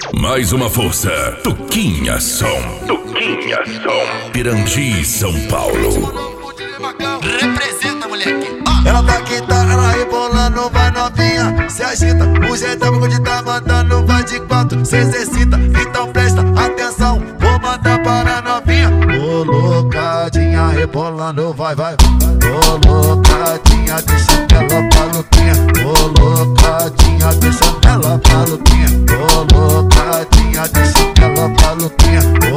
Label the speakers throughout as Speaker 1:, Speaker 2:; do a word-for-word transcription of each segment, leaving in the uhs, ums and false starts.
Speaker 1: Mais uma força, Tuquinha Som. Tuquinha Som. Pirangi, São Paulo.
Speaker 2: Representa, moleque.
Speaker 3: Ela tá quinta, ela rebolando, vai novinha, se agita. O jeitão que tá mandando, vai de quatro, se exercita. Então presta atenção, vou mandar para a novinha. Colocadinha, rebolando, vai, vai. Colocadinha, deixa ela maluquinha. Colocadinha, deixa ela maluquinha. Colocadinha, deixa ela maluquinha.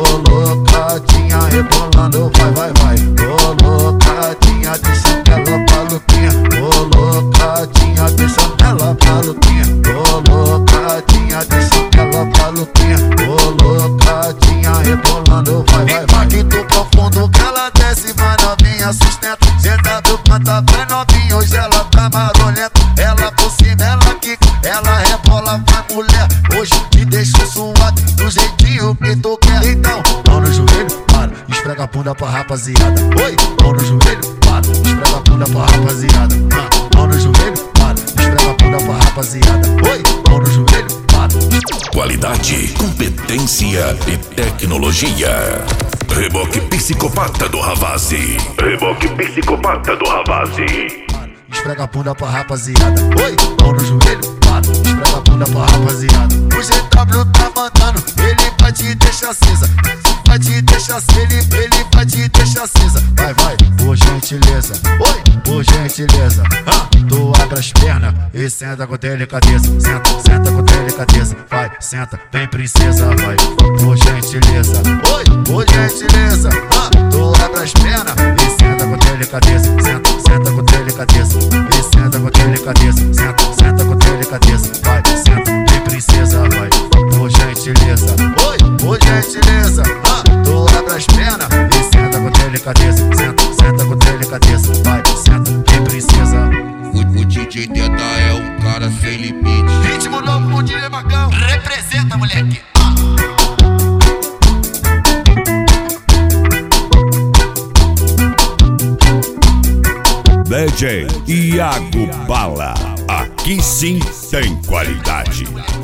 Speaker 3: Colocadinha, rebolando, vai, vai, vai. Colocadinha, deixa ela maluquinha. Colocadinha, deixa ela maluquinha. Colocadinha, deixa ela maluquinha. Colocadinha, rebolando, vai, vai, vai. Impacto profundo que ela desce, vai novinha, sustenta. Senta do canta, vai novinha, hoje ela tá marolenta. Ela por cima, ela quica, ela rebola, vai mulher. Hoje te deixo suado, do jeitinho que tu quer. Então, mão no joelho, para, esfrega a bunda pra rapaziada. Oi, mão no joelho, para, esfrega a bunda pra rapaziada. Ah, mão no joelho, para, esfrega a bunda pra rapaziada. Oi, mão no joelho, para.
Speaker 1: Qualidade, competência e tecnologia. Reboque Psicopata do Ravazzi. Reboque Psicopata do Ravazzi.
Speaker 3: Esfrega a bunda pra rapaziada. Oi, mão no joelho, para, esfrega a bunda pra rapaziada. O G W tá mandando, ele vai te deixar cinza. Vai te deixar cinza, ele, ele vai te deixar cinza. Vai, vai, por gentileza. Oi, por gentileza. Ah, tu abre as pernas e senta com delicadeza. Senta, senta com delicadeza. Vai, senta, vem princesa, vai, por gentileza. Oi, por gentileza. Ah, tu abre as pernas e senta com delicadeza. Senta, senta com delicadeza. E senta com delicadeza. Senta, senta com delicadeza. Vai, senta, vem princesa, vai, por gentileza. Oi, por gentileza. Ah, tu abre as pernas e senta com delicadeza. Senta, senta com delicadeza. Vai, senta, vem princesa.
Speaker 2: O, o D J Teta é um cara sem limite. Ritmo novo com o D J Magão. Representa, moleque.
Speaker 1: D J Iago Bala. Aqui sim tem qualidade.